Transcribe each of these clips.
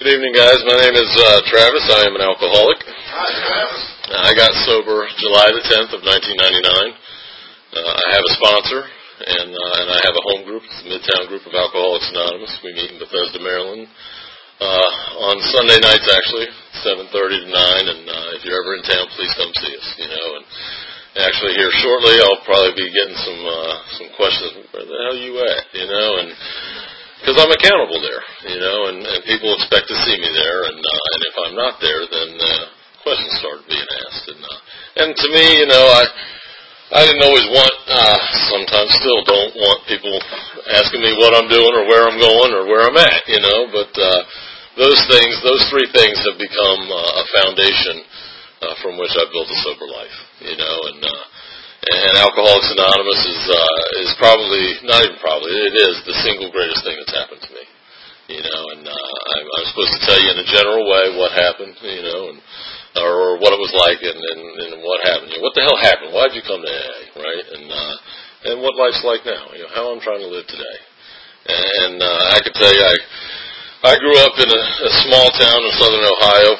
Good evening, guys. My name is Travis. I am an alcoholic. Hi, Travis. I got sober July the 10th of 1999. I have a sponsor, and I have a home group, the Midtown Group of Alcoholics Anonymous. We meet in Bethesda, Maryland, on Sunday nights, actually, 7:30 to 9. And if you're ever in town, please come see us. And actually here shortly, I'll probably be getting some questions. Where the hell are you at? And because I'm accountable there, and people expect to see me there, and if I'm not there, then questions start being asked, and to me, I didn't always want, sometimes still don't want people asking me what I'm doing or where I'm going or where I'm at, but those three things have become a foundation from which I've built a sober life, and Alcoholics Anonymous is probably, not even probably, it is the single greatest thing that's happened to me. And I'm supposed to tell you in a general way what happened, or what it was like and what happened. What the hell happened? Why did you come to AA, right? And what life's like now, how I'm trying to live today. And I can tell you, I grew up in a small town in southern Ohio.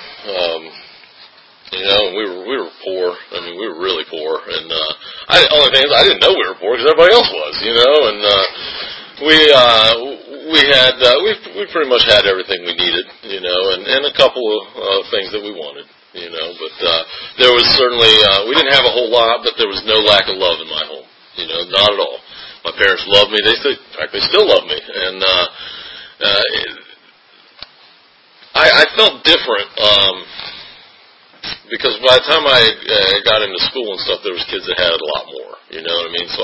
And we were poor. I mean, we were really poor. And only thing is, I didn't know we were poor because everybody else was. And we pretty much had everything we needed. And a couple of things that we wanted. But there was certainly we didn't have a whole lot, but there was no lack of love in my home. Not at all. My parents loved me. In fact, they still love me. And I felt different. Because by the time I got into school and stuff, there was kids that had a lot more. You know what I mean? So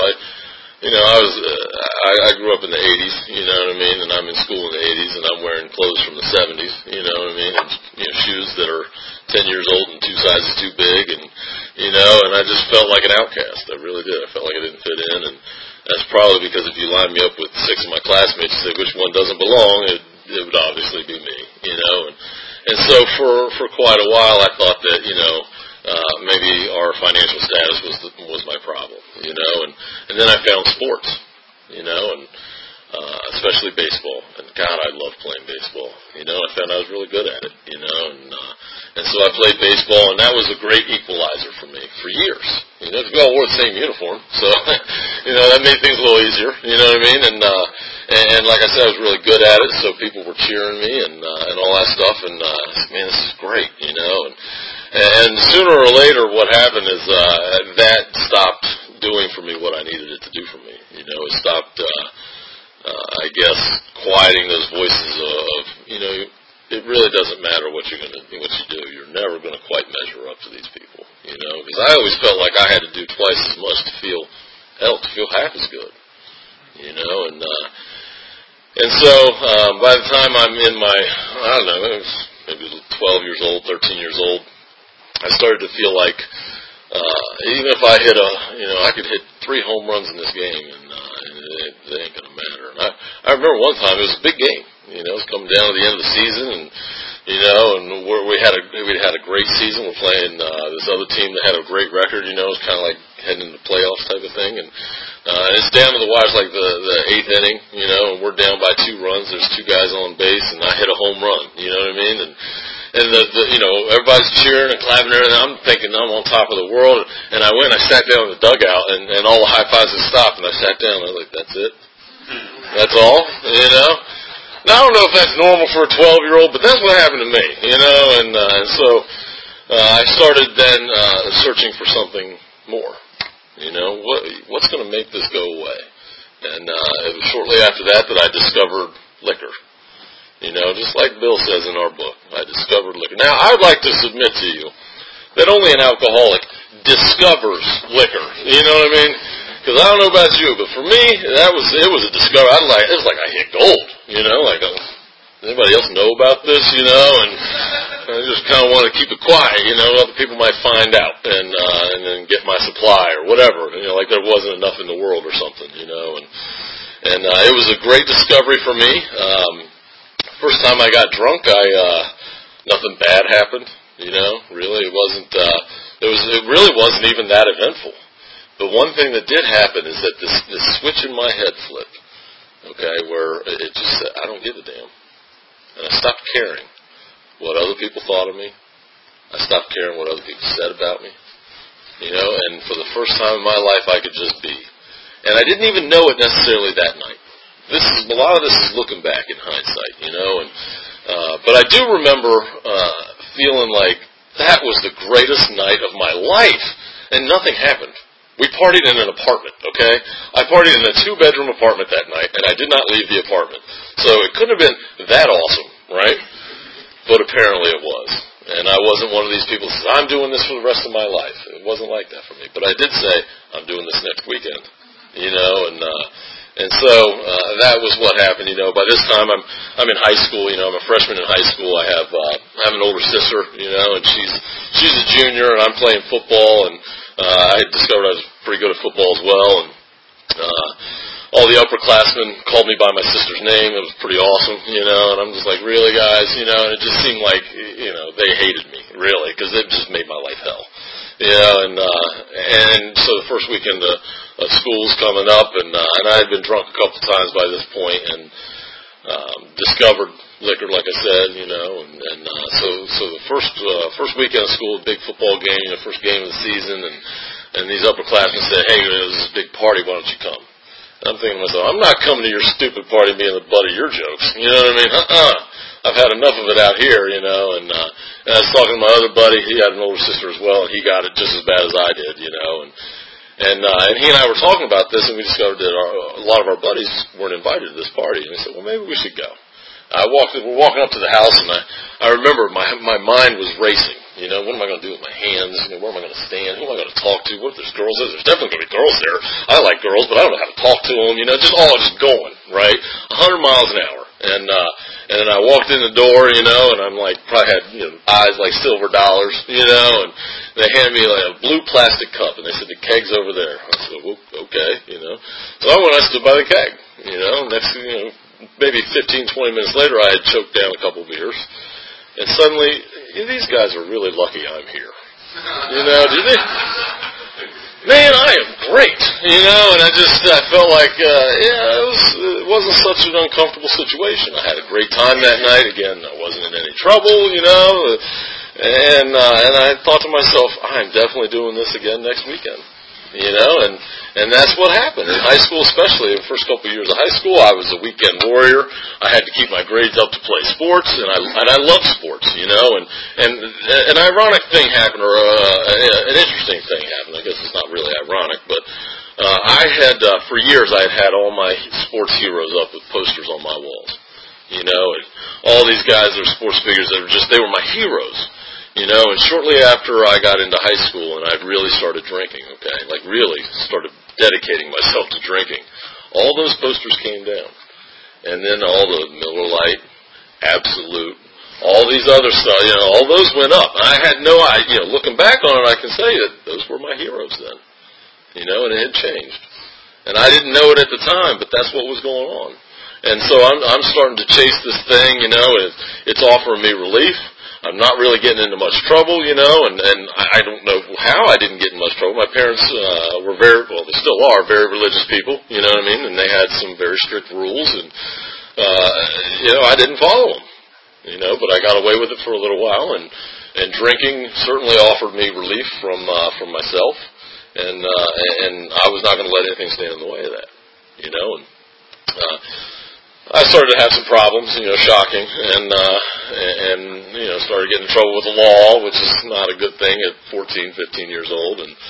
I grew up in the 80s. You know what I mean? And I'm in school in the 80s, and I'm wearing clothes from the 70s. You know what I mean? And shoes that are 10 years old and 2 sizes too big, and and I just felt like an outcast. I really did. I felt like I didn't fit in, and that's probably because if you line me up with 6 of my classmates and say which one doesn't belong, it would obviously be me. And so for quite a while, I thought that maybe our financial status was my problem, and then I found sports, and especially baseball. And God, I love playing baseball. I found I was really good at it, and so I played baseball, and that was a great equalizer for me for years. Because we all wore the same uniform, so that made things a little easier. You know what I mean? And like I said, I was really good at it, so people were cheering me and all that stuff. And man, this is great, And sooner or later, what happened is that stopped doing for me what I needed it to do for me. It stopped, I guess, quieting those voices of it really doesn't matter what you do. You're never going to quite measure up to these people, because I always felt like I had to do twice as much to feel half as good, and so by the time I'm in my, I don't know, maybe 12 years old, 13 years old, I started to feel like even if I hit I could hit 3 home runs in this game, and it ain't going to matter. And I remember one time it was a big game. It was coming down to the end of the season, and we had a great season. We're playing this other team that had a great record. It was kind of like heading into playoffs type of thing, and it's down to the wire. It's like the 8th inning, and we're down by 2 runs. There's 2 guys on base, and I hit a home run. You know what I mean? And everybody's cheering and clapping and everything. I'm thinking I'm on top of the world, and I went. I sat down in the dugout, and all the high fives had stopped, and I sat down. And I was like, "That's it? That's all?" Now, I don't know if that's normal for a 12-year-old, but that's what happened to me, and so I started then searching for something more, what's going to make this go away? And it was shortly after that I discovered liquor, just like Bill says in our book, I discovered liquor. Now, I'd like to submit to you that only an alcoholic discovers liquor, you know what I mean? Because I don't know about you, but for me, it was a discovery. It was like I hit gold, like, anybody else know about this, and I just kind of want to keep it quiet, other people might find out, and then get my supply or whatever, like there wasn't enough in the world or something, and it was a great discovery for me. First time I got drunk, nothing bad happened, really, it really wasn't even that eventful. But one thing that did happen is that this switch in my head flipped, okay, where it just said, I don't give a damn. And I stopped caring. what other people thought of me. I stopped caring what other people said about me. And for the first time in my life, I could just be. And I didn't even know it necessarily that night. A lot of this is looking back in hindsight, but I do remember feeling like that was the greatest night of my life, and nothing happened. We partied in an apartment, okay? I partied in a 2-bedroom apartment that night, and I did not leave the apartment. So it couldn't have been that awesome, right? But apparently it was. And I wasn't one of these people who says, I'm doing this for the rest of my life. It wasn't like that for me. But I did say, I'm doing this next weekend, and so that was what happened. By this time I'm in high school. I'm a freshman in high school. I have an older sister. And she's a junior, and I'm playing football. And I had discovered I was pretty good at football as well. And all the upperclassmen called me by my sister's name. It was pretty awesome. And I'm just like, really, guys, and it just seemed like they hated me really because it just made my life hell. And so the first weekend of school's coming up, and I had been drunk a couple times by this point, and discovered liquor, like I said, so the first weekend of school, a big football game, the first game of the season, and these upperclassmen said, hey, there's this big party, why don't you come? And I'm thinking to myself, I'm not coming to your stupid party being the butt of your jokes. You know what I mean? I've had enough of it out here, and I was talking to my other buddy. He had an older sister as well, and he got it just as bad as I did, and he and I were talking about this, and we discovered that a lot of our buddies weren't invited to this party, and we said, well, maybe we should go. We're walking up to the house, and I remember my mind was racing. What am I going to do with my hands? Where am I going to stand? Who am I going to talk to? What if there's girls there? There's definitely going to be girls there. I like girls, but I don't know how to talk to them. Just going, right? 100 miles an hour. And then I walked in the door, and I'm like, probably had, eyes like silver dollars, and they handed me like a blue plastic cup, and they said, the keg's over there. I said, well, okay, So I went, I stood by the keg, next thing, maybe 15, 20 minutes later, I had choked down a couple beers, and suddenly, these guys are really lucky I'm here. Man, I am great, and I felt like, it wasn't such an uncomfortable situation. I had a great time that night. Again, I wasn't in any trouble, and I thought to myself, I'm definitely doing this again next weekend, and that's what happened. In high school especially, the first couple of years of high school, I was a weekend warrior. I had to keep my grades up to play sports, and I love sports, and an ironic thing happened, or an interesting thing happened. I guess it's not really ironic, but I had, for years, I had all my sports heroes up with posters on my walls, and all these guys are sports figures that they were my heroes. And shortly after I got into high school and I really started drinking, like really started dedicating myself to drinking, all those posters came down. And then all the Miller Lite, Absolute, all these other stuff, all those went up. And I had no idea, looking back on it, I can say that those were my heroes then, and it had changed. And I didn't know it at the time, but that's what was going on. And so I'm starting to chase this thing, it's offering me relief. I'm not really getting into much trouble, and I don't know how I didn't get in much trouble. My parents were they still are very religious people, and they had some very strict rules, and, I didn't follow them, but I got away with it for a little while, and drinking certainly offered me relief from myself, and I was not going to let anything stand in the way of that, and I started to have some problems, shocking, and started getting in trouble with the law, which is not a good thing at 14, 15 years old, and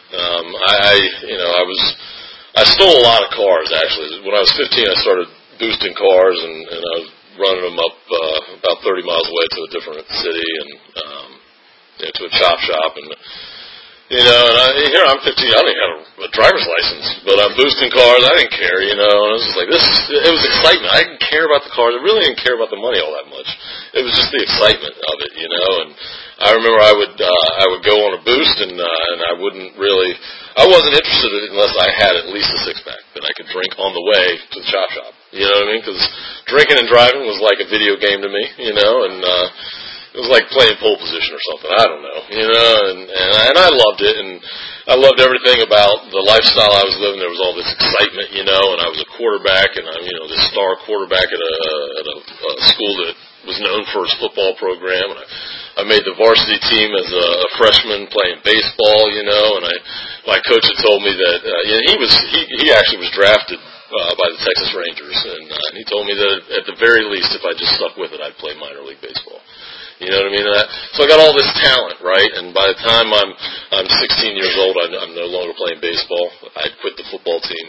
I stole a lot of cars, actually. When I was 15, I started boosting cars, and I was running them up about 30 miles away to a different city, and to a chop shop, and here I'm 15, I don't even have a driver's license, but I'm boosting cars, I didn't care, and I was just like, it was excitement. I didn't care about the cars, I really didn't care about the money all that much. It was just the excitement of it, and I remember I would go on a boost, and I wasn't interested in it unless I had at least a six-pack that I could drink on the way to the chop shop, you know what I mean? Because drinking and driving was like a video game to me, and it was like playing pole position or something. I don't know, and I loved it, and I loved everything about the lifestyle I was living. There was all this excitement, and I was a quarterback, and I'm, this star quarterback at a school that was known for his football program, and I made the varsity team as a freshman playing baseball, and my coach had told me that he actually was drafted by the Texas Rangers, and he told me that at the very least, if I just stuck with it, I'd play minor league baseball. You know what I mean? So I got all this talent, right? And by the time I'm 16 years old, I'm no longer playing baseball. I quit the football team,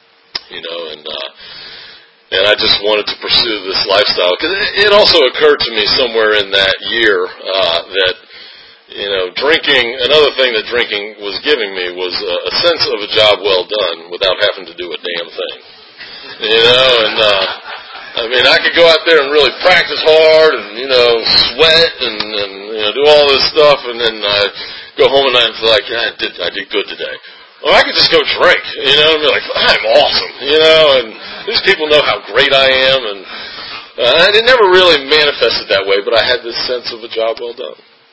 and I just wanted to pursue this lifestyle. Because it also occurred to me somewhere in that year that, drinking, another thing that drinking was giving me was a sense of a job well done without having to do a damn thing. I could go out there and really practice hard and, sweat and do all this stuff, and then I'd go home and I'd feel like, I did good today. Or I could just go drink, and be like, I'm awesome, and these people know how great I am, and it never really manifested that way, but I had this sense of a job well done,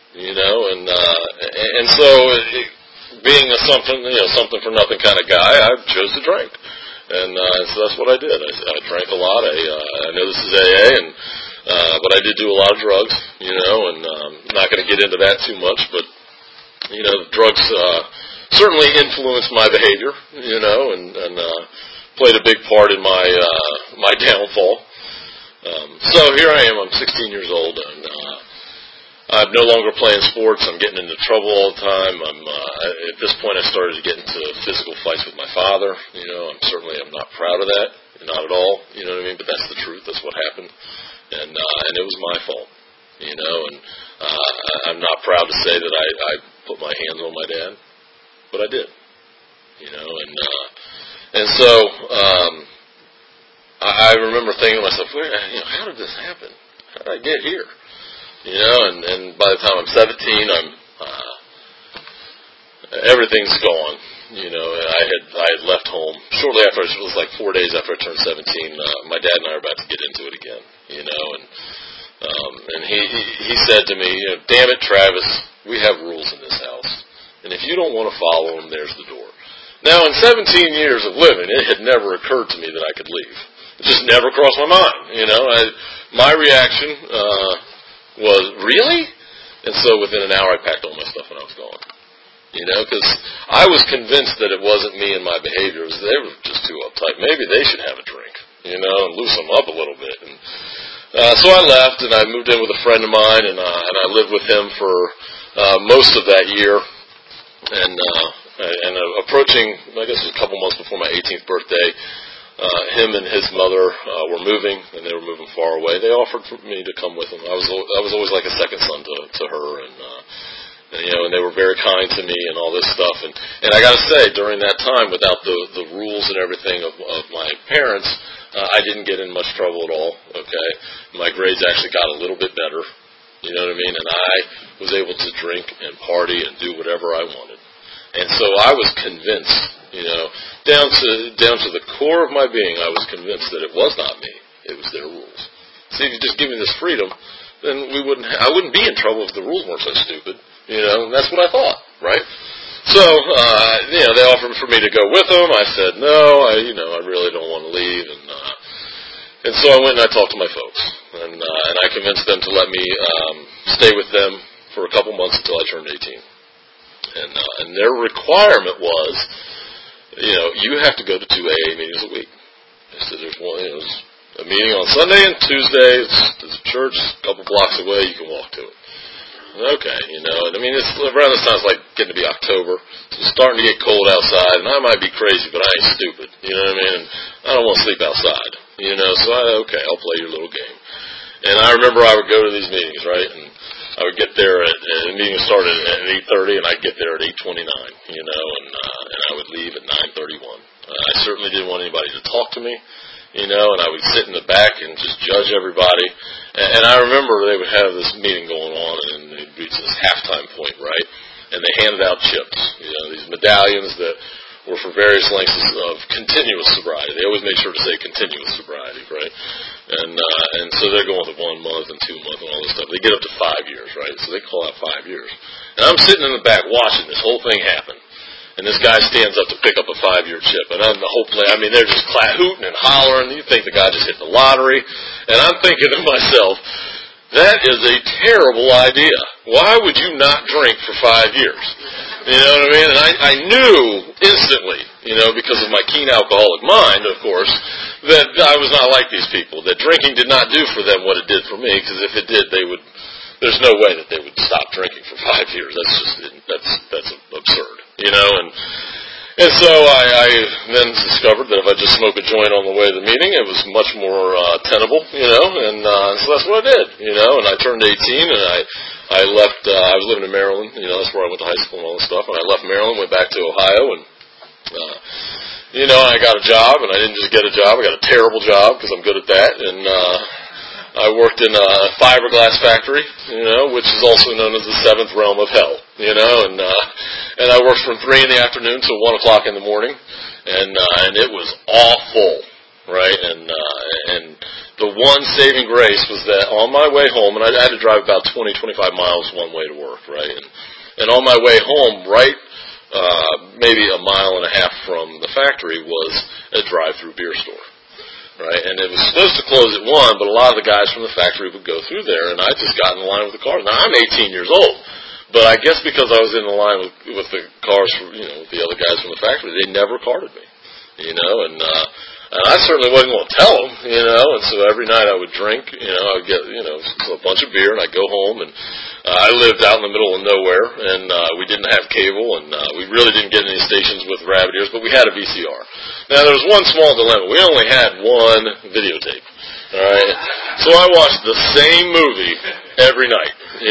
and so being a something for nothing kind of guy, I chose to drink. And so that's what I did. I drank a lot. I know this is AA, but I did do a lot of drugs, and I'm not going to get into that too much. But the drugs certainly influenced my behavior, and played a big part in my downfall. So here I am. I'm 16 years old, and I'm no longer playing sports. I'm getting into trouble all the time. At this point, I started to get into physical fights with my father. I'm not proud of that, not at all. You know what I mean? But that's the truth. That's what happened, and it was my fault. And I'm not proud to say that I put my hands on my dad, but I did. And so I remember thinking to myself, how did this happen? How did I get here? And by the time I'm 17, everything's gone. I had left home shortly after. It was like 4 days after I turned 17. My dad and I were about to get into it again. And he said to me, "Damn it, Travis, we have rules in this house, and if you don't want to follow them, there's the door." Now, in 17 years of living, it had never occurred to me that I could leave. It just never crossed my mind. My reaction was, really? And so within an hour I packed all my stuff and I was gone. Because I was convinced that it wasn't me and my behaviors. They were just too uptight. Maybe they should have a drink, and loosen them up a little bit. And so I left and I moved in with a friend of mine, and I lived with him for most of that year. And approaching, I guess it was a couple months before my 18th birthday, him and his mother were moving, and they were moving far away. They offered for me to come with them. I was always like a second son to her, and they were very kind to me and all this stuff. And I got to say, during that time, without the rules and everything of my parents, I didn't get in much trouble at all. Okay, my grades actually got a little bit better. You know what I mean? And I was able to drink and party and do whatever I wanted. And so I was convinced, down to the core of my being, I was convinced that it was not me. It was their rules. See, if you just give me this freedom, then I wouldn't be in trouble if the rules weren't so stupid. And that's what I thought, right? So, they offered for me to go with them. I said, no, I really don't want to leave. And so I went and I talked to my folks. And I convinced them to let me stay with them for a couple months until I turned 18. And their requirement was, you have to go to 2 AA meetings a week. They said there's a meeting on Sunday and Tuesday. There's a church a couple blocks away. You can walk to it. Okay, it's around this time. It's like getting to be October. So it's starting to get cold outside, and I might be crazy, but I ain't stupid. You know what I mean? And I don't want to sleep outside. So I'll play your little game. And I remember I would go to these meetings, right? And I would get there and the meeting started at 8:30, and I'd get there at 8:29, and I would leave at 9:31. I certainly didn't want anybody to talk to me, and I would sit in the back and just judge everybody. And I remember they would have this meeting going on, and they'd reach this halftime point, right? And they handed out chips, these medallions that were for various lengths of continuous sobriety. They always made sure to say continuous sobriety, right? And so they're going to 1 month and 2 months and all this stuff. They get up to 5 years, right? So they call out 5 years. And I'm sitting in the back watching this whole thing happen. And this guy stands up to pick up a 5-year chip. And they're just hooting and hollering. You think the guy just hit the lottery. And I'm thinking to myself, that is a terrible idea. Why would you not drink for 5 years? You know what I mean? And I knew instantly, because of my keen alcoholic mind, of course, that I was not like these people, that drinking did not do for them what it did for me, because if it did, there's no way that they would stop drinking for 5 years. That's absurd, And so I then discovered that if I just smoke a joint on the way to the meeting, it was much more tenable, and so that's what I did, and I turned 18 and I left, I was living in Maryland, that's where I went to high school and all this stuff, and I left Maryland, went back to Ohio, and, I got a job, and I didn't just get a job, I got a terrible job, because I'm good at that, and I worked in a fiberglass factory, which is also known as the seventh realm of hell, and I worked from 3 in the afternoon till 1 o'clock in the morning, and it was awful, right? And the one saving grace was that on my way home, and I had to drive about 20, 25 miles one way to work, right? And on my way home, right, maybe a mile and a half from the factory was a drive-through beer store. Right, and it was supposed to close at 1, but a lot of the guys from the factory would go through there, and I just got in the line with the cars. Now, I'm 18 years old, but I guess because I was in the line with the cars, with the other guys from the factory, they never carded me, and I certainly wasn't going to tell them, and so every night I would drink, I would get, a bunch of beer, and I'd go home, and I lived out in the middle of nowhere, and we didn't have cable, and we really didn't get any stations with rabbit ears, but we had a VCR. Now, there was one small dilemma. We only had one videotape, all right? So I watched the same movie every night,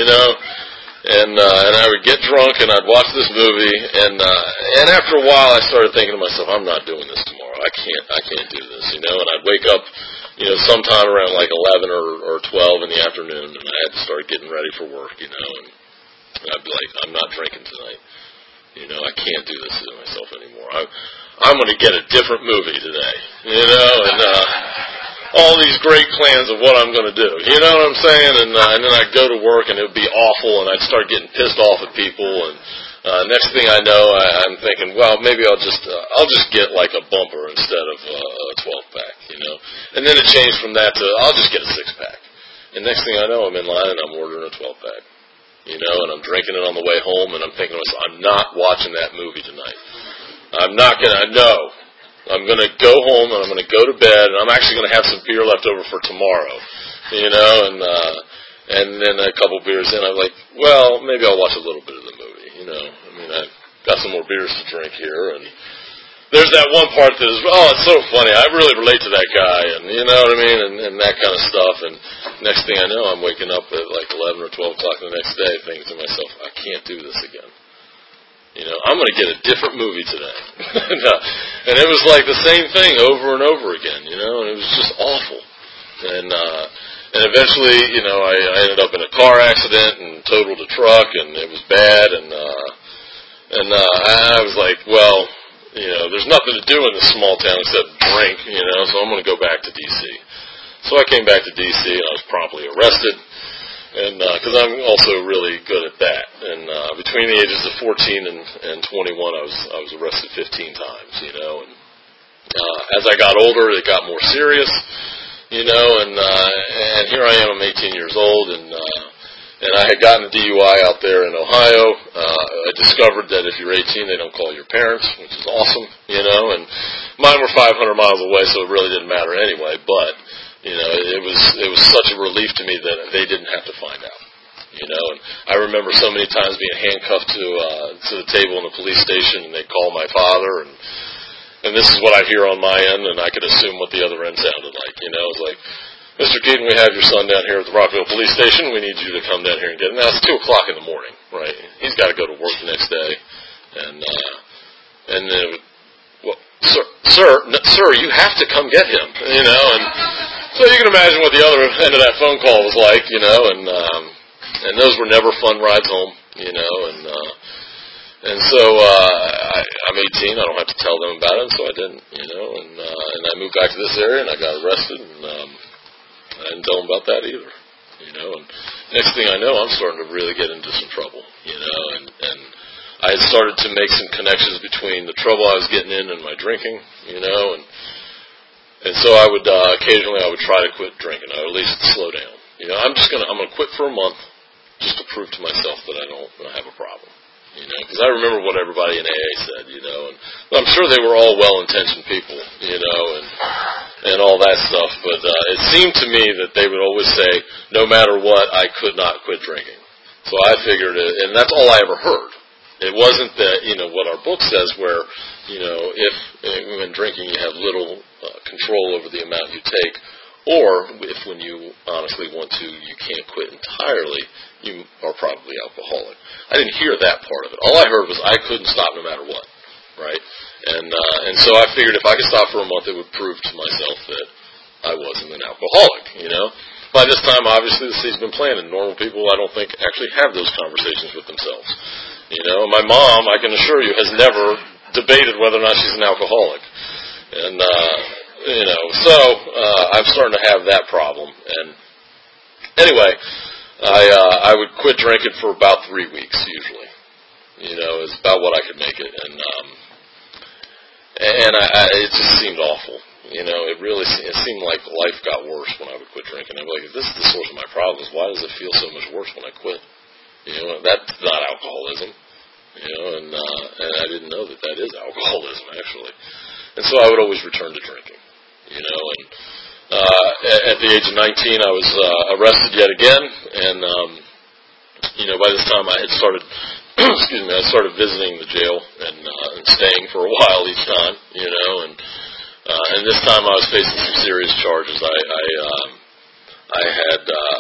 and I would get drunk, and I'd watch this movie, and after a while, I started thinking to myself, I'm not doing this tomorrow. I can't do this, and I'd wake up, sometime around like 11 or 12 in the afternoon, and I had to start getting ready for work, and I'd be like, I'm not drinking tonight. I can't do this to myself anymore. I'm going to get a different movie today, and all these great plans of what I'm going to do. You know what I'm saying? And then I'd go to work, and it would be awful, and I'd start getting pissed off at people, and next thing I know, I'm thinking, well, maybe I'll just get like a bumper instead of a 12-pack, And then it changed from that to, I'll just get a 6-pack. And next thing I know, I'm in line, and I'm ordering a 12-pack. And I'm drinking it on the way home, and I'm thinking to myself, I'm not watching that movie tonight. I'm not going to, no. I'm going to go home, and I'm going to go to bed, and I'm actually going to have some beer left over for tomorrow, and then a couple beers in, I'm like, well, maybe I'll watch a little bit of the movie, I've got some more beers to drink here, and there's that one part that is, it's so funny, I really relate to that guy, and you know what I mean, and that kind of stuff, and next thing I know, I'm waking up at like 11 or 12 o'clock the next day thinking to myself, I can't do this again. I'm going to get a different movie today. And it was like the same thing over and over again, and it was just awful. And eventually, I ended up in a car accident and totaled a truck, and it was bad, and I was like, well, there's nothing to do in this small town except drink, so I'm going to go back to D.C. So I came back to D.C., and I was promptly arrested, and because I'm also really good at that. And between the ages of 14 and 21, I was arrested 15 times, and as I got older, it got more serious, and here I am, I'm 18 years old, and I had gotten a DUI out there in Ohio. I discovered that if you're 18, they don't call your parents, which is awesome, and mine were 500 miles away, so it really didn't matter anyway, but it was such a relief to me that they didn't have to find out. And I remember so many times being handcuffed to the table in the police station, and they'd call my father, and this is what I'd hear on my end, and I could assume what the other end sounded like. It was like, Mr. Keaton, we have your son down here at the Rockville Police Station. We need you to come down here and get him. Now, it's 2 o'clock in the morning, right? He's got to go to work the next day, and then, well, sir, you have to come get him, and so you can imagine what the other end of that phone call was like, and those were never fun rides home, and so I'm 18, I don't have to tell them about it, so I didn't, and I moved back to this area, and I got arrested, and I didn't tell them about that either, and next thing I know, I'm starting to really get into some trouble, and I had started to make some connections between the trouble I was getting in and my drinking, and so I would occasionally I would try to quit drinking, or at least slow down, I'm going to quit for a month just to prove to myself that I don't have a problem. Because I remember what everybody in AA said, and I'm sure they were all well-intentioned people, and all that stuff, but it seemed to me that they would always say, no matter what, I could not quit drinking. So I figured, and that's all I ever heard. It wasn't that, what our book says where, if when drinking you have little control over the amount you take, or if when you honestly want to, you can't quit entirely, you are probably alcoholic. I didn't hear that part of it. All I heard was I couldn't stop no matter what, right? And so I figured if I could stop for a month, it would prove to myself that I wasn't an alcoholic, By this time, obviously, the seed's been planted. Normal people, I don't think, actually have those conversations with themselves. My mom, I can assure you, has never debated whether or not she's an alcoholic. And, so I'm starting to have that problem. And anyway, I would quit drinking for about 3 weeks, usually. Is about what I could make it. And it just seemed awful. It seemed like life got worse when I would quit drinking. I'd be like, if this is the source of my problems, why does it feel so much worse when I quit? That's not alcoholism. And I didn't know that is alcoholism, actually. And so I would always return to drinking, and at the age of 19, I was arrested yet again, and, by this time I had started, I started visiting the jail and staying for a while each time, and this time I was facing some serious charges. I had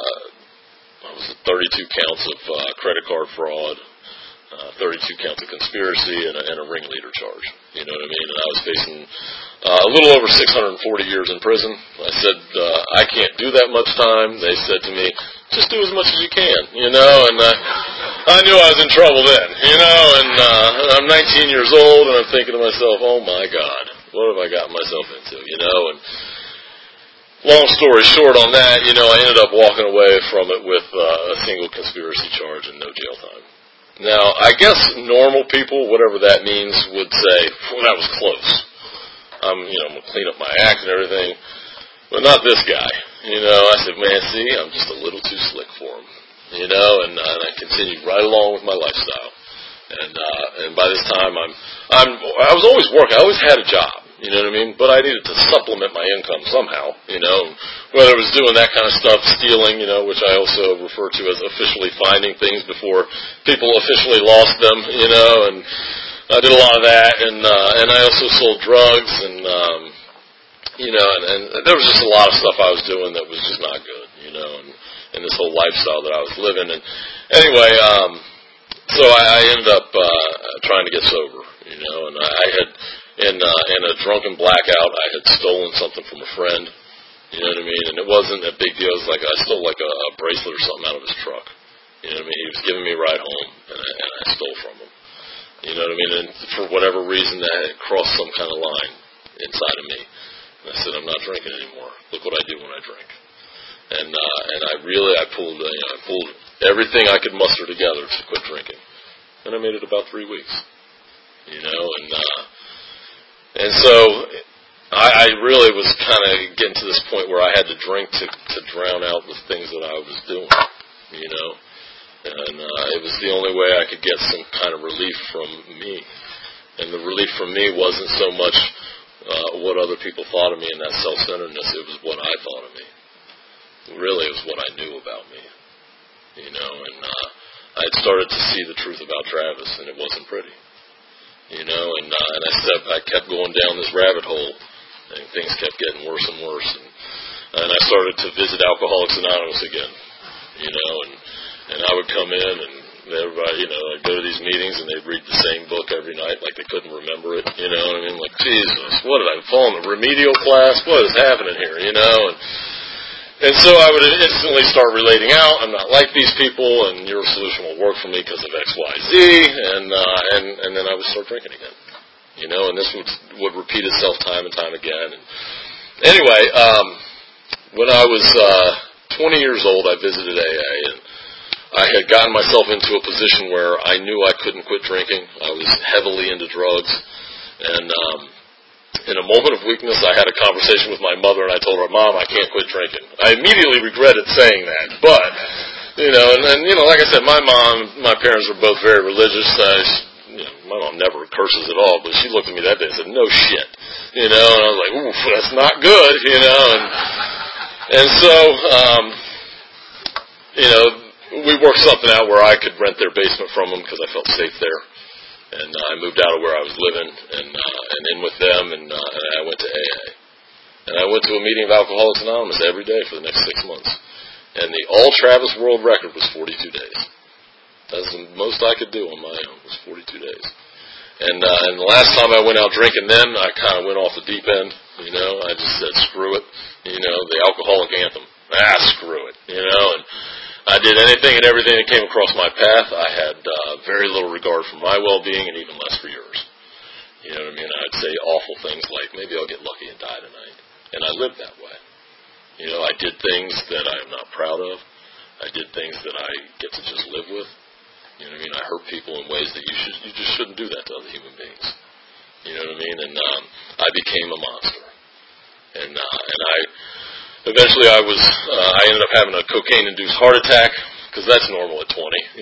32 counts of credit card fraud, 32 counts of conspiracy, and a ringleader charge. You know what I mean? And I was facing a little over 640 years in prison. I said, I can't do that much time. They said to me, just do as much as you can, and I knew I was in trouble then, and I'm 19 years old, and I'm thinking to myself, oh my God, what have I gotten myself into, and long story short on that, I ended up walking away from it with a single conspiracy charge and no jail time. Now, I guess normal people, whatever that means, would say, well, that was close. I'm going to clean up my act and everything. But not this guy. I said, man, see, I'm just a little too slick for him. And I continued right along with my lifestyle. And by this time, I was always working. I always had a job. You know what I mean? But I needed to supplement my income somehow, whether it was doing that kind of stuff, stealing, which I also refer to as officially finding things before people officially lost them, and I did a lot of that, and I also sold drugs, and there was just a lot of stuff I was doing that was just not good, and this whole lifestyle that I was living. And anyway, so I ended up trying to get sober, and I had, in a drunken blackout, I had stolen something from a friend, you know what I mean, and it wasn't a big deal. It was like I stole like a bracelet or something out of his truck, you know what I mean. He was giving me a ride home, and I stole from him, you know what I mean, and for whatever reason that had crossed some kind of line inside of me, and I said, I'm not drinking anymore. Look what I do when I drink. And I pulled everything I could muster together to quit drinking, and I made it about 3 weeks, and so I really was kind of getting to this point where I had to drink to drown out the things that I was doing, and it was the only way I could get some kind of relief from me, and the relief from me wasn't so much what other people thought of me and that self-centeredness. It was what I thought of me. Really, it was what I knew about me, and I had started to see the truth about Travis, and it wasn't pretty. And I kept going down this rabbit hole, and things kept getting worse and worse, and I started to visit Alcoholics Anonymous again, and I would come in, and everybody, I'd go to these meetings, and they'd read the same book every night, like they couldn't remember it, what I mean, like, Jesus, what did I fall in a remedial class, what is happening here, And so I would instantly start relating out, I'm not like these people, and your solution will work for me because of X, Y, Z, and then I would start drinking again. And this would repeat itself time and time again. And anyway, when I was 20 years old, I visited AA, and I had gotten myself into a position where I knew I couldn't quit drinking. I was heavily into drugs, and In a moment of weakness, I had a conversation with my mother, and I told her, Mom, I can't quit drinking. I immediately regretted saying that, but, like I said, my parents were both very religious. My mom never curses at all, but she looked at me that day and said, no shit, and I was like, oof, that's not good, and so, we worked something out where I could rent their basement from them because I felt safe there. And I moved out of where I was living and in with them, and I went to AA. And I went to a meeting of Alcoholics Anonymous every day for the next 6 months. And the all-Travis world record was 42 days. That's the most I could do on my own, was 42 days. And the last time I went out drinking then, I kind of went off the deep end, I just said, screw it, the alcoholic anthem. Screw it, and I did anything and everything that came across my path. I had very little regard for my well-being and even less for yours. You know what I mean? I'd say awful things like, maybe I'll get lucky and die tonight. And I lived that way. I did things that I'm not proud of. I did things that I get to just live with. You know what I mean? I hurt people in ways that you just shouldn't do that to other human beings. You know what I mean? And I became a monster. And eventually I ended up having a cocaine-induced heart attack, because that's normal at 20,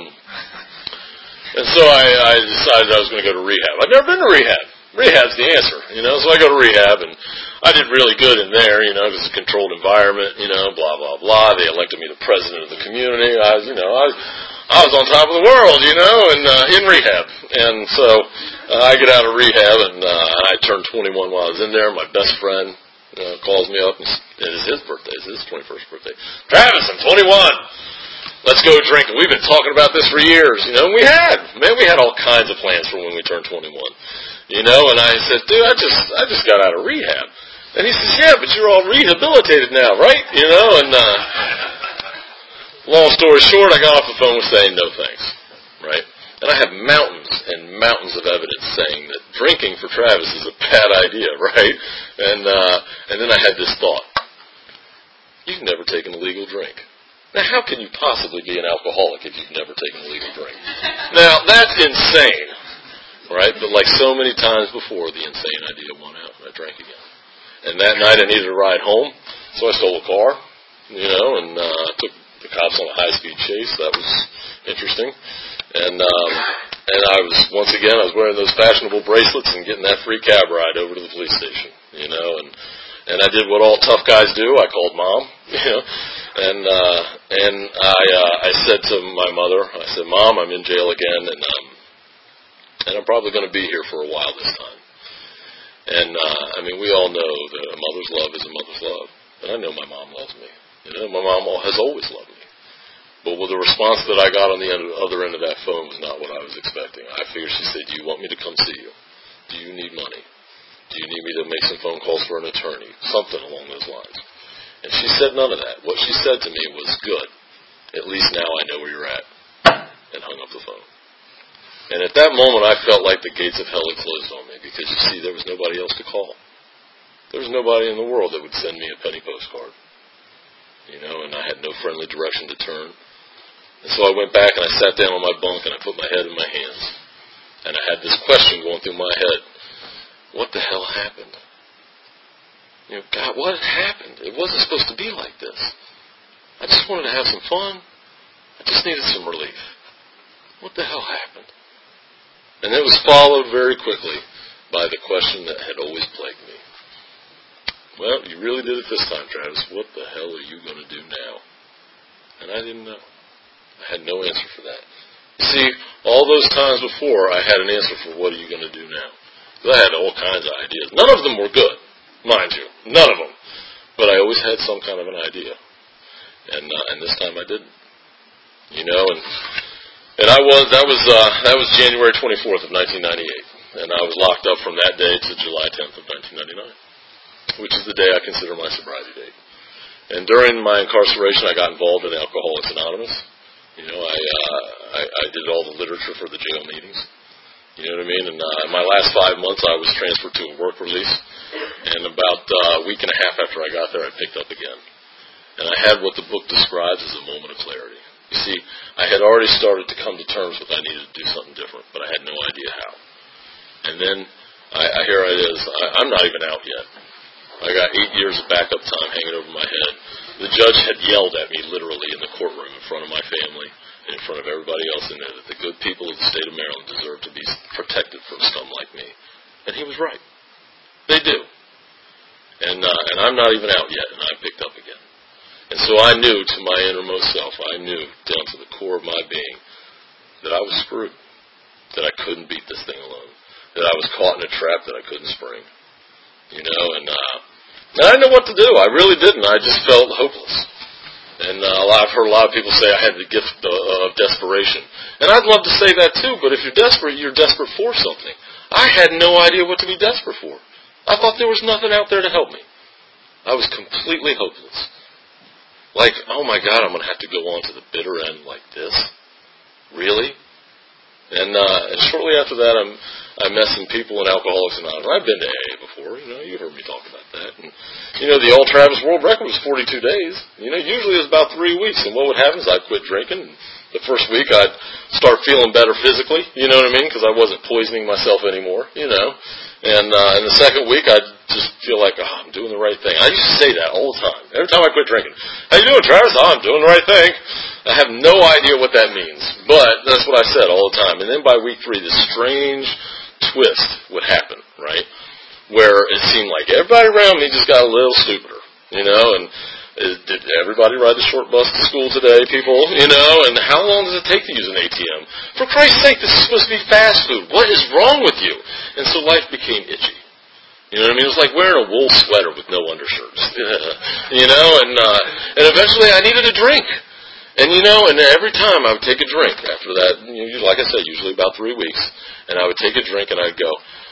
and so I decided I was going to go to rehab. I've never been to rehab. Rehab's the answer, so I go to rehab, and I did really good in there, because it's a controlled environment, blah, blah, blah. They elected me the president of the community. I was on top of the world, and in rehab. And so I get out of rehab, and I turned 21 while I was in there. My best friend calls me up, and it is his birthday. It's his 21st birthday. Travis, I'm 21. Let's go drinking. We've been talking about this for years, and we had all kinds of plans for when we turned 21, and I said, dude, I just got out of rehab. And he says, yeah, but you're all rehabilitated now, right? And long story short, I got off the phone with saying no thanks, right? And I have mountains and mountains of evidence saying that drinking for Travis is a bad idea, right? And then I had this thought. You've never taken a legal drink. Now, how can you possibly be an alcoholic if you've never taken a legal drink? Now, that's insane, right? But like so many times before, the insane idea won out, and I drank again. And that night I needed a ride home, so I stole a car, and took the cops on a high-speed chase. That was interesting. And I was wearing those fashionable bracelets and getting that free cab ride over to the police station, and I did what all tough guys do. I called Mom, and I said to my mother, I said, Mom, I'm in jail again, and I'm probably going to be here for a while this time. And we all know that a mother's love is a mother's love, and I know my mom loves me. My mom has always loved me. But with the response that I got on the other end of that phone was not what I was expecting. I figured she said, do you want me to come see you? Do you need money? Do you need me to make some phone calls for an attorney? Something along those lines. And she said none of that. What she said to me was, good. At least now I know where you're at. And hung up the phone. And at that moment I felt like the gates of hell had closed on me, because you see, there was nobody else to call. There was nobody in the world that would send me a penny postcard. And I had no friendly direction to turn. And so I went back and I sat down on my bunk and I put my head in my hands. And I had this question going through my head. What the hell happened? God, what had happened? It wasn't supposed to be like this. I just wanted to have some fun. I just needed some relief. What the hell happened? And it was followed very quickly by the question that had always plagued me. Well, you really did it this time, Travis. What the hell are you going to do now? And I didn't know. I had no answer for that. You see, all those times before, I had an answer for what are you going to do now. Because I had all kinds of ideas. None of them were good, mind you. None of them. But I always had some kind of an idea. And this time I didn't. And that was January 24th of 1998. And I was locked up from that day to July 10th of 1999, which is the day I consider my sobriety date. And during my incarceration, I got involved in Alcoholics Anonymous. I did all the literature for the jail meetings. You know what I mean? And my last 5 months, I was transferred to a work release. And about a week and a half after I got there, I picked up again. And I had what the book describes as a moment of clarity. You see, I had already started to come to terms with I needed to do something different, but I had no idea how. And then Here it is. I'm not even out yet. I got 8 years of backup time hanging over my head. The judge had yelled at me literally in the courtroom in front of my family and in front of everybody else in there that the good people of the state of Maryland deserve to be protected from scum like me. And he was right. They do. And I'm not even out yet, and I picked up again. And so I knew to my innermost self, I knew down to the core of my being that I was screwed, that I couldn't beat this thing alone, that I was caught in a trap that I couldn't spring. You know, and I didn't know what to do. I really didn't. I just felt hopeless. And I've heard a lot of people say I had the gift of desperation. And I'd love to say that too, but if you're desperate for something. I had no idea what to be desperate for. I thought there was nothing out there to help me. I was completely hopeless. Like, oh my God, I'm going to have to go on to the bitter end like this? Really? And shortly after that, I met some people in Alcoholics Anonymous. I've been to AA before. You know, you heard me talk about that. And, you know, the All Travis World Record was 42 days. You know, usually it was about 3 weeks. And what would happen is I'd quit drinking. And the first week I'd start feeling better physically. You know what I mean? Because I wasn't poisoning myself anymore. You know. And in the second week I'd just feel like, oh, I'm doing the right thing. I used to say that all the time. Every time I quit drinking. How you doing, Travis? Oh, I'm doing the right thing. I have no idea what that means. But that's what I said all the time. And then by week 3, this strange twist would happen, right? Where it seemed like everybody around me just got a little stupider, you know, and did everybody ride the short bus to school today, people, you know, and how long does it take to use an ATM? For Christ's sake, this is supposed to be fast food. What is wrong with you? And so life became itchy. You know what I mean? It was like wearing a wool sweater with no undershirts, you know, and eventually I needed a drink. And, you know, and every time I would take a drink after that, you know, like I said, usually about 3 weeks, and I would take a drink and I'd go,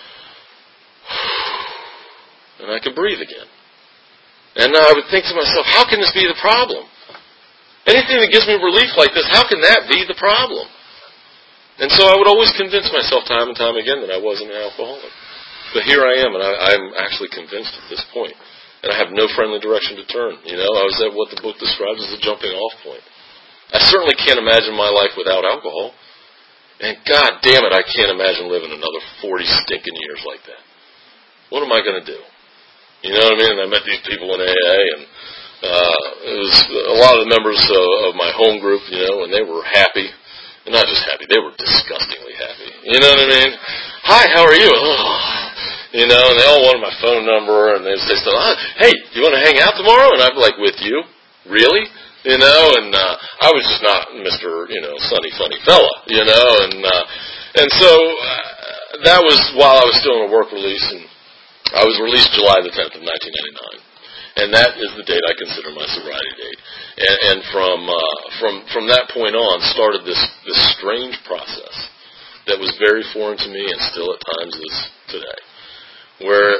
and I could breathe again. And I would think to myself, how can this be the problem? Anything that gives me relief like this, how can that be the problem? And so I would always convince myself time and time again that I wasn't an alcoholic. But here I am, and I'm actually convinced at this point. And I have no friendly direction to turn. You know, I was at what the book describes as a jumping off point. I certainly can't imagine my life without alcohol. And God damn it, I can't imagine living another 40 stinking years like that. What am I going to do? You know what I mean? And I met these people in AA, and it was a lot of the members of my home group, you know, and they were happy. And not just happy, they were disgustingly happy. You know what I mean? Hi, how are you? You know, and they all wanted my phone number, and they said, hey, you want to hang out tomorrow? And I'd be like, with you? Really? You know, and I was just not Mr., you know, sunny, funny fella, you know, and so that was while I was still on a work release, and I was released July the 10th of 1999, and that is the date I consider my sobriety date, and from that point on started this strange process that was very foreign to me and still at times is today, where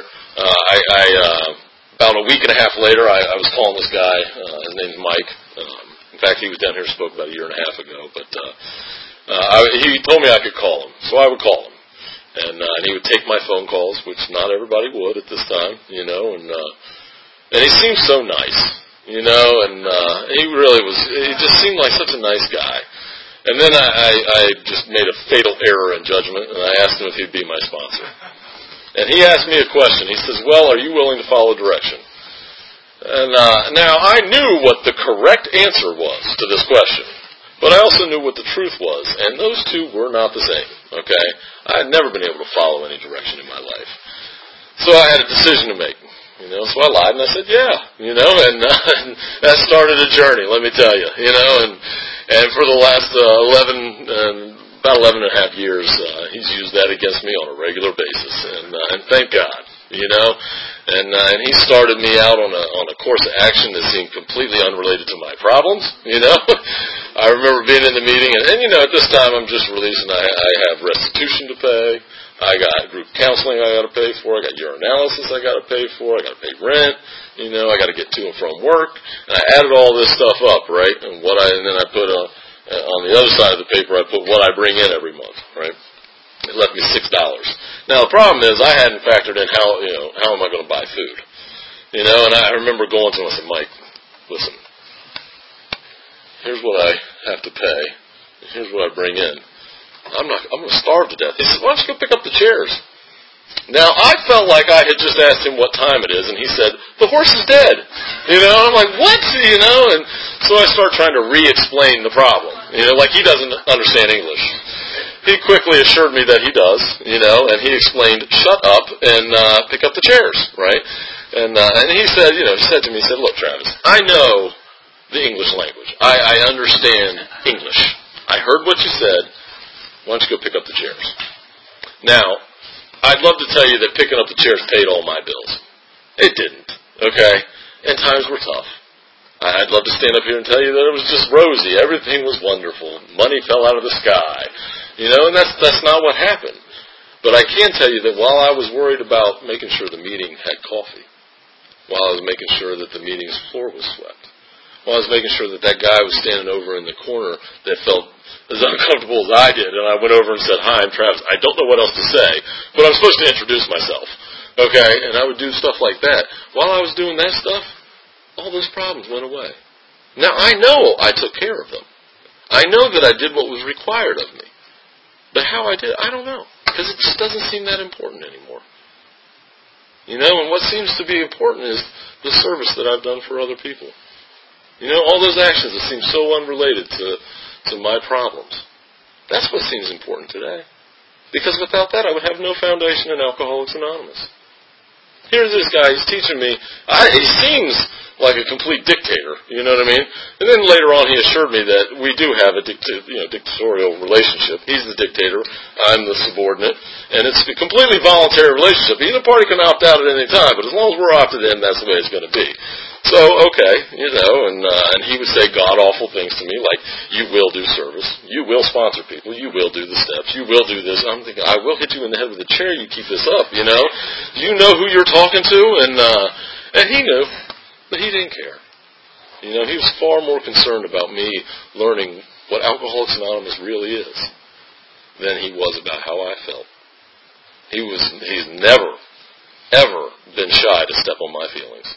about a week and a half later, I was calling this guy. His name's Mike. In fact, he was down here and spoke about a year and a half ago. But he told me I could call him, so I would call him. And he would take my phone calls, which not everybody would at this time, you know. And he seemed so nice, you know. And he really was. He just seemed like such a nice guy. And then I just made a fatal error in judgment, and I asked him if he'd be my sponsor. And he asked me a question. He says, well, are you willing to follow direction? And now, I knew what the correct answer was to this question. But I also knew what the truth was. And those two were not the same, okay? I had never been able to follow any direction in my life. So I had a decision to make. You know, so I lied and I said, yeah, you know, and that started a journey, let me tell you, you know, and for the last 11 and a half years, he's used that against me on a regular basis, and thank God, you know, and he started me out on a course of action that seemed completely unrelated to my problems, you know. I remember being in the meeting, and you know, at this time I'm just released, and I have restitution to pay. I got group counseling I got to pay for. I got urinalysis I got to pay for. I got to pay rent. You know, I got to get to and from work. And I added all this stuff up, right? And then I put on the other side of the paper, I put what I bring in every month, right? It left me $6. Now the problem is I hadn't factored in how am I going to buy food? You know, and I remember going to him and said, Mike, listen, here's what I have to pay. Here's what I bring in. I'm going to starve to death. He said, why don't you go pick up the chairs? Now, I felt like I had just asked him what time it is, and he said, the horse is dead. I'm like, what? And so I start trying to re-explain the problem, like he doesn't understand English. He quickly assured me that he does, and he explained, shut up and pick up the chairs, right? And he said, he said to me, look, Travis, I know the English language. I understand English. I heard what you said. Why don't you go pick up the chairs? Now, I'd love to tell you that picking up the chairs paid all my bills. It didn't, okay? And times were tough. I'd love to stand up here and tell you that it was just rosy. Everything was wonderful. Money fell out of the sky. And that's not what happened. But I can tell you that while I was worried about making sure the meeting had coffee, while I was making sure that the meeting's floor was swept, while I was making sure that guy was standing over in the corner that felt as uncomfortable as I did, and I went over and said, hi, I'm Travis. I don't know what else to say, but I'm supposed to introduce myself, okay? And I would do stuff like that. While I was doing that stuff, all those problems went away. Now, I know I took care of them. I know that I did what was required of me. But how I did it, I don't know, because it just doesn't seem that important anymore. And what seems to be important is the service that I've done for other people. All those actions that seem so unrelated to my problems. That's what seems important today. Because without that, I would have no foundation in Alcoholics Anonymous. Here's this guy, he's teaching me, he seems like a complete dictator, you know what I mean? And then later on he assured me that we do have a dictatorial relationship. He's the dictator, I'm the subordinate, and it's a completely voluntary relationship. Either party can opt out at any time, but as long as we're opted in, that's the way it's going to be. So, okay, and he would say god-awful things to me, like, you will do service, you will sponsor people, you will do the steps, you will do this. I'm thinking, I will hit you in the head with a chair, you keep this up, You know who you're talking to, and he knew, but he didn't care. He was far more concerned about me learning what Alcoholics Anonymous really is than he was about how I felt. He's never, ever been shy to step on my feelings.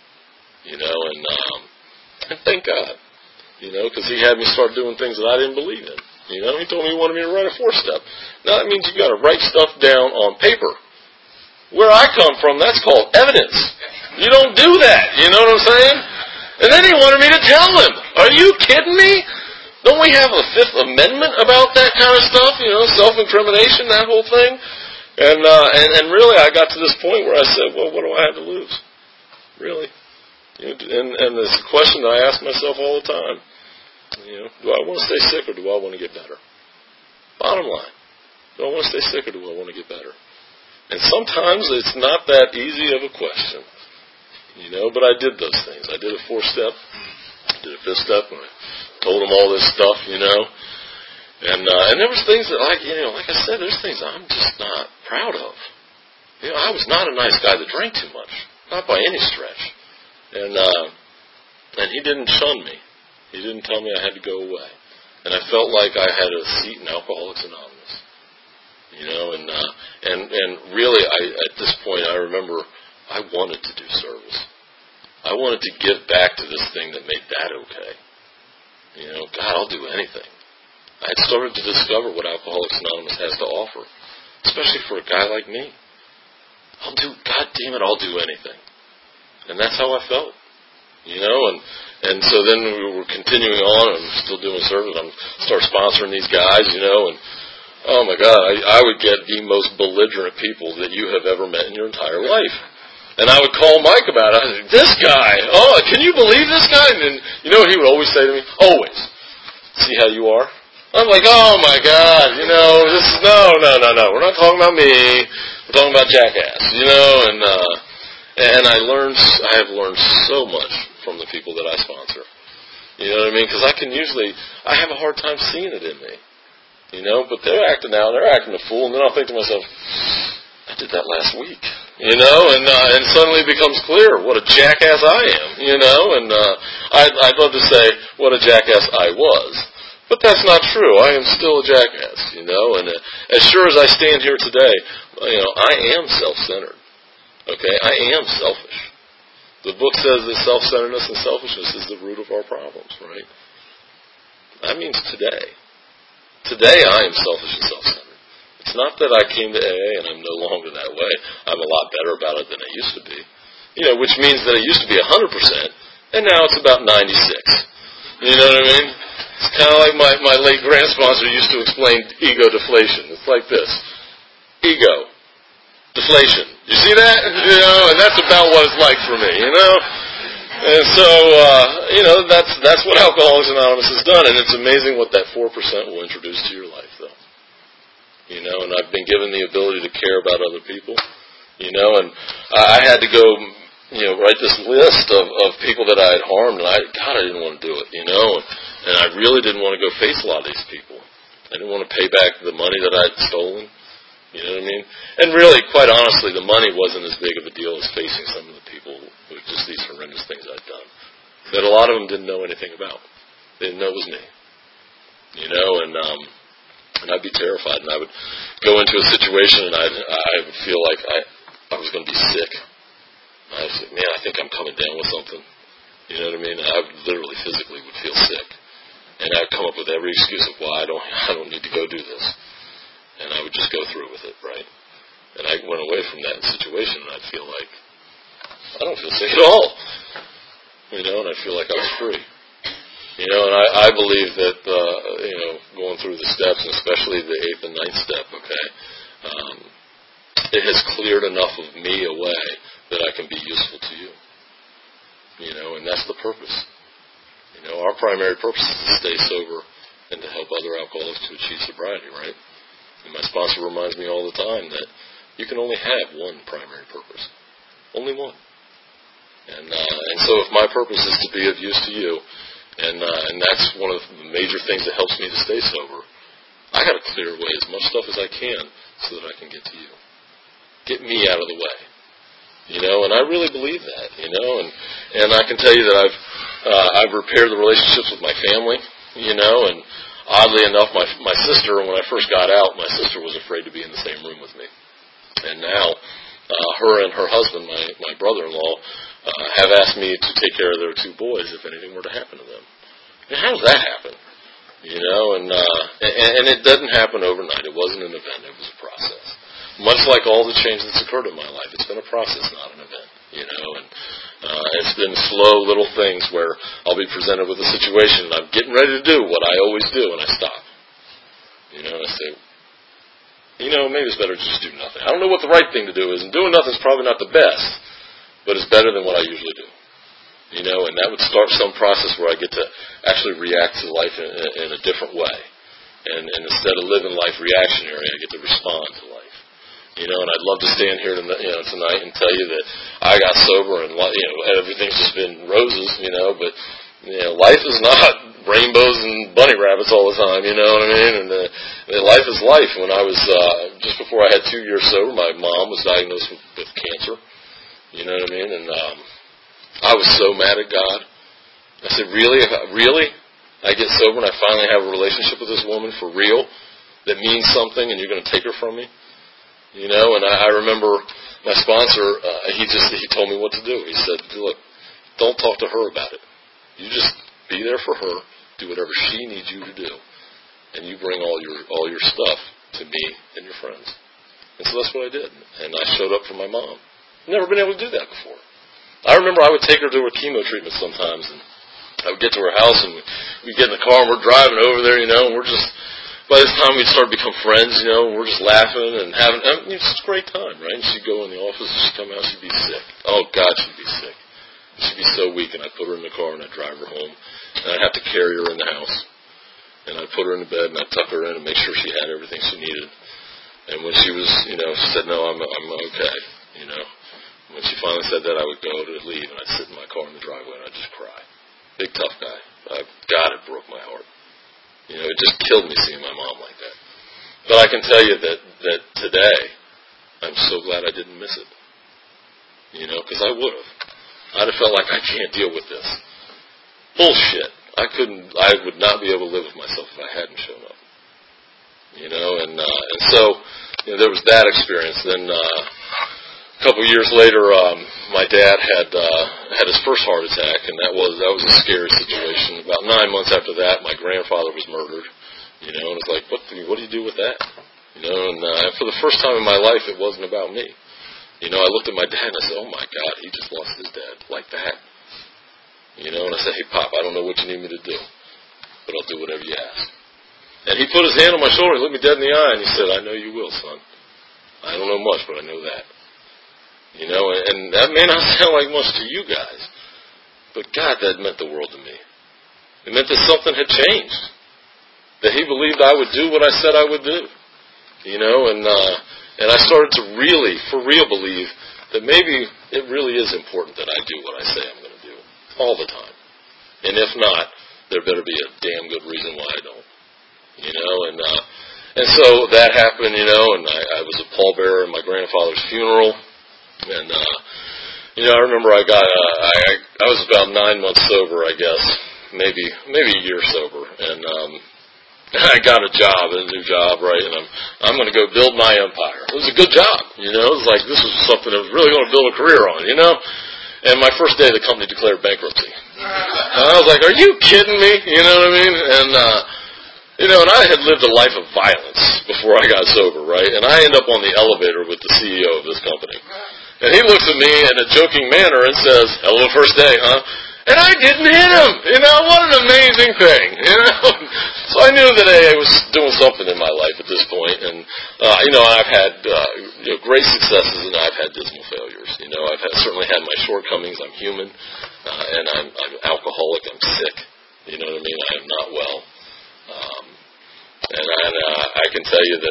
And thank God, because he had me start doing things that I didn't believe in. He told me he wanted me to write a 4-step. Now that means you've got to write stuff down on paper. Where I come from, that's called evidence. You don't do that, you know what I'm saying? And then he wanted me to tell him. Are you kidding me? Don't we have a Fifth Amendment about that kind of stuff? Self-incrimination, that whole thing? And really I got to this point where I said, well, what do I have to lose? Really? And it's a question that I ask myself all the time. Do I want to stay sick or do I want to get better? Bottom line. Do I want to stay sick or do I want to get better? And sometimes it's not that easy of a question. But I did those things. I did a 4-step, did a 5th step, and I told him all this stuff, And there was things that, like I said, there's things I'm just not proud of. I was not a nice guy that drank too much. Not by any stretch. And he didn't shun me. He didn't tell me I had to go away. And I felt like I had a seat in Alcoholics Anonymous. And really, at this point, I remember I wanted to do service. I wanted to give back to this thing that made that okay. God, I'll do anything. I had started to discover what Alcoholics Anonymous has to offer, especially for a guy like me. God damn it, I'll do anything. And that's how I felt. And so then we were continuing on, and I'm still doing service. I'm start sponsoring these guys, and oh my God, I would get the most belligerent people that you have ever met in your entire life. And I would call Mike about it. I was like, this guy, can you believe this guy? And then, you know what he would always say to me? Always. See how you are? I'm like, oh my God, this is, no. We're not talking about me. We're talking about Jackass, and I have learned so much from the people that I sponsor. You know what I mean? Because I have a hard time seeing it in me. But they're acting out, they're acting a fool, and then I'll think to myself, I did that last week. And suddenly it becomes clear what a jackass I am, and I'd love to say what a jackass I was. But that's not true. I am still a jackass, and as sure as I stand here today, I am self-centered. Okay? I am selfish. The book says that self-centeredness and selfishness is the root of our problems, right? That means today. Today I am selfish and self-centered. It's not that I came to AA and I'm no longer that way. I'm a lot better about it than I used to be. Which means that it used to be 100%, and now it's about 96. You know what I mean? It's kind of like my late grant sponsor used to explain ego deflation. It's like this. Ego. Deflation. You see that? And that's about what it's like for me, And so, that's what Alcoholics Anonymous has done, and it's amazing what that 4% will introduce to your life, though. And I've been given the ability to care about other people, and I had to go, write this list of people that I had harmed, and I didn't want to do it, and I really didn't want to go face a lot of these people. I didn't want to pay back the money that I'd stolen, you know what I mean? And really, quite honestly, the money wasn't as big of a deal as facing some of the people with just these horrendous things I'd done that a lot of them didn't know anything about. They didn't know it was me, and I'd be terrified, and I would go into a situation, and I would feel like I was going to be sick. I said, man, I think I'm coming down with something. You know what I mean? I literally, physically would feel sick. And I'd come up with every excuse of why I don't need to go do this. And I would just go through with it, right? And I went away from that situation, and I'd feel like, I don't feel sick at all. And I feel like I was free. And I believe that, going through the steps, and especially the 8th and 9th step, it has cleared enough of me away that I can be useful to you. And that's the purpose. Our primary purpose is to stay sober and to help other alcoholics to achieve sobriety, right? And my sponsor reminds me all the time that you can only have one primary purpose. Only one. And so if my purpose is to be of use to you, and that's one of the major things that helps me to stay sober, I got to clear away as much stuff as I can so that I can get to you. Get me out of the way. And I really believe that, and I can tell you that I've repaired the relationships with my family, and oddly enough, my sister, when I first got out, my sister was afraid to be in the same room with me. And now, her and her husband, my brother-in-law, have asked me to take care of their 2 boys if anything were to happen to them. And how does that happen? And it doesn't happen overnight. It wasn't an event. It was a process. Much like all the change that's occurred in my life, it's been a process, not an event. And it's been slow little things where I'll be presented with a situation, and I'm getting ready to do what I always do, and I stop. And I say, maybe it's better to just do nothing. I don't know what the right thing to do is, and doing nothing is probably not the best, but it's better than what I usually do. And that would start some process where I get to actually react to life in a different way. And instead of living life reactionary, I get to respond to life. And I'd love to stand here tonight and tell you that I got sober and everything's just been roses, but life is not rainbows and bunny rabbits all the time, you know what I mean? And life is life. When I was just before I had 2 years sober, my mom was diagnosed with cancer, you know what I mean? And I was so mad at God. I said, really? I get sober and I finally have a relationship with this woman for real that means something, and you're going to take her from me? And I remember my sponsor, he told me what to do. He said, look, don't talk to her about it. You just be there for her, do whatever she needs you to do, and you bring all your stuff to me and your friends. And so that's what I did. And I showed up for my mom. Never been able to do that before. I remember I would take her to her chemo treatment sometimes, and I would get to her house, and we'd get in the car, and we're driving over there, and we're just, by this time we'd start to become friends, and we're just laughing and having, it's just a great time, right? And she'd go in the office, and she'd come out, she'd be sick. Oh, God, she'd be sick. She'd be so weak, and I'd put her in the car, and I'd drive her home, and I'd have to carry her in the house. And I'd put her in the bed, and I'd tuck her in and make sure she had everything she needed. And when she was, she said, no, I'm okay, When she finally said that, I would go to leave, and I'd sit in my car in the driveway, and I'd just cry. Big, tough guy. God, it broke my heart. It just killed me seeing my mom like that. But I can tell you that today, I'm so glad I didn't miss it. Because I would have. I'd have felt like I can't deal with this. Bullshit. I would not be able to live with myself if I hadn't shown up. And so, there was that experience. Then, a couple of years later, my dad had his first heart attack, and that was a scary situation. About 9 months after that, my grandfather was murdered. And it's like, what do you do with that? And for the first time in my life, it wasn't about me. I looked at my dad and I said, oh my God, he just lost his dad like that. And I said, hey, Pop, I don't know what you need me to do, but I'll do whatever you ask. And he put his hand on my shoulder and looked me dead in the eye and he said, I know you will, son. I don't know much, but I know that. And that may not sound like much to you guys, but God, that meant the world to me. It meant that something had changed, that he believed I would do what I said I would do. And I started to really, for real, believe that maybe it really is important that I do what I say I'm going to do all the time. And if not, there better be a damn good reason why I don't. And so that happened, and I was a pallbearer at my grandfather's funeral. And, I remember I was about 9 months sober, I guess, maybe a year sober. And I got a new job, right? And I'm going to go build my empire. It was a good job, It was like this was something I was really going to build a career on, And my first day, the company declared bankruptcy. And I was like, "Are you kidding me?" You know what I mean? And and I had lived a life of violence before I got sober, right? And I end up on the elevator with the CEO of this company, and he looks at me in a joking manner and says, "Hello, first day, huh?" And I didn't hit him. What an amazing thing. So I knew that AA was doing something in my life at this point. And, I've had great successes and I've had dismal failures. I've certainly had my shortcomings. I'm human. And I'm alcoholic. I'm sick. You know what I mean? I am not well. And I can tell you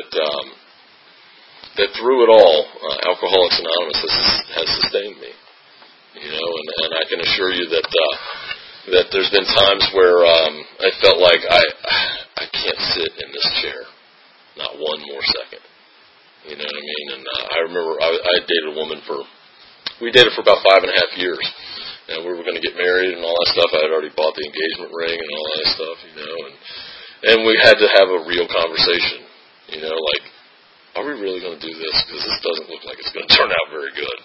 that through it all, Alcoholics Anonymous has sustained me. And I can assure you that there's been times where I felt like I can't sit in this chair, not one more second. You know what I mean? And I remember I dated a woman we dated for about 5.5 years, and we were going to get married and all that stuff. I had already bought the engagement ring and all that stuff, and we had to have a real conversation, like, are we really going to do this? Because this doesn't look like it's going to turn out very good.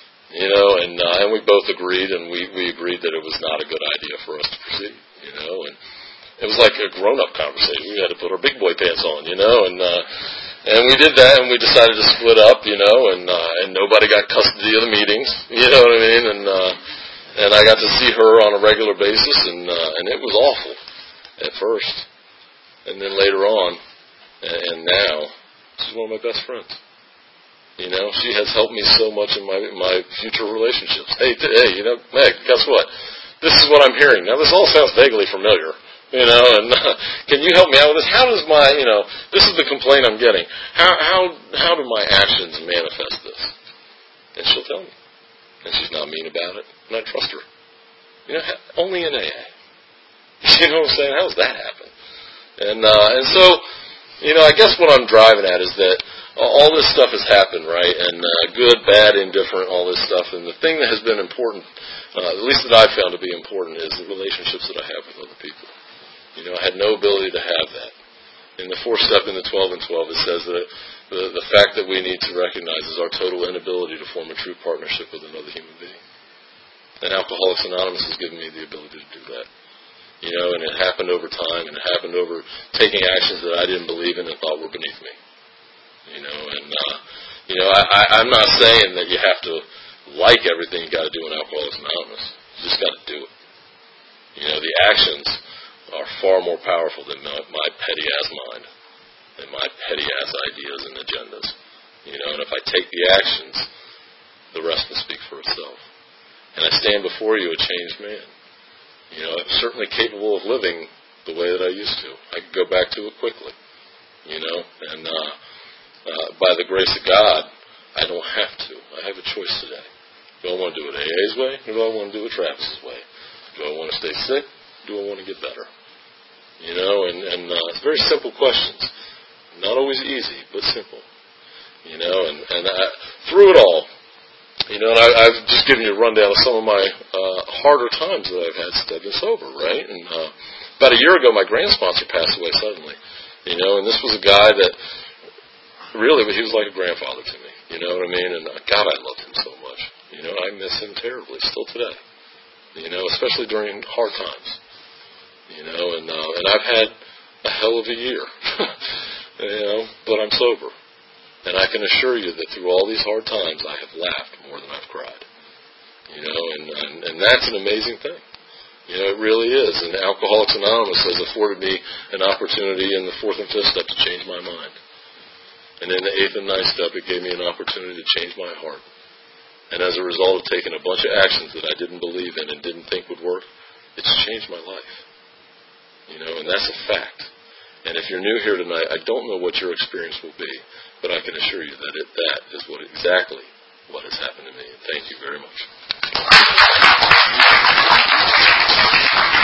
And we both agreed, and we agreed that it was not a good idea for us to proceed, and it was like a grown-up conversation. We had to put our big boy pants on, and we did that, and we decided to split up, and nobody got custody of the meetings, you know what I mean, and I got to see her on a regular basis, and it was awful at first, and then later on, and now, she's one of my best friends. She has helped me so much in my future relationships. Hey, Meg, guess what? This is what I'm hearing. Now, this all sounds vaguely familiar, and can you help me out with this? How does this is the complaint I'm getting. How do my actions manifest this? And she'll tell me. And she's not mean about it, and I trust her. Only in AA. You know what I'm saying? How does that happen? And so, I guess what I'm driving at is that all this stuff has happened, right? And good, bad, indifferent, all this stuff. And the thing that has been important, at least that I've found to be important, is the relationships that I have with other people. I had no ability to have that. In the 4th step in the 12 and 12, it says that the fact that we need to recognize is our total inability to form a true partnership with another human being. And Alcoholics Anonymous has given me the ability to do that. And it happened over time, and it happened over taking actions that I didn't believe in and thought were beneath me. I'm not saying that you have to like everything you got to do in Alcoholics Anonymous. You just got to do it. The actions are far more powerful than my petty ass mind and my petty ass ideas and agendas. And if I take the actions, the rest will speak for itself. And I stand before you a changed man. I'm certainly capable of living the way that I used to. I could go back to it quickly. And by the grace of God, I don't have to. I have a choice today. Do I want to do it AA's way, or do I want to do it Travis's way? Do I want to stay sick? Do I want to get better? And it's very simple questions. Not always easy, but simple. And through it all, and I've just given you a rundown of some of my harder times that I've had since I've been sober, right? And about a year ago, my grand sponsor passed away suddenly. And this was a guy that really, he was like a grandfather to me. You know what I mean? And God, I loved him so much. I miss him terribly, still today. Especially during hard times. And I've had a hell of a year. but I'm sober. And I can assure you that through all these hard times, I have laughed more than I've cried. And that's an amazing thing. It really is. And Alcoholics Anonymous has afforded me an opportunity in the fourth and fifth step to change my mind. And in the eighth and ninth step, it gave me an opportunity to change my heart. And as a result of taking a bunch of actions that I didn't believe in and didn't think would work, it's changed my life. And that's a fact. And if you're new here tonight, I don't know what your experience will be, but I can assure you that that is exactly what has happened to me. And thank you very much.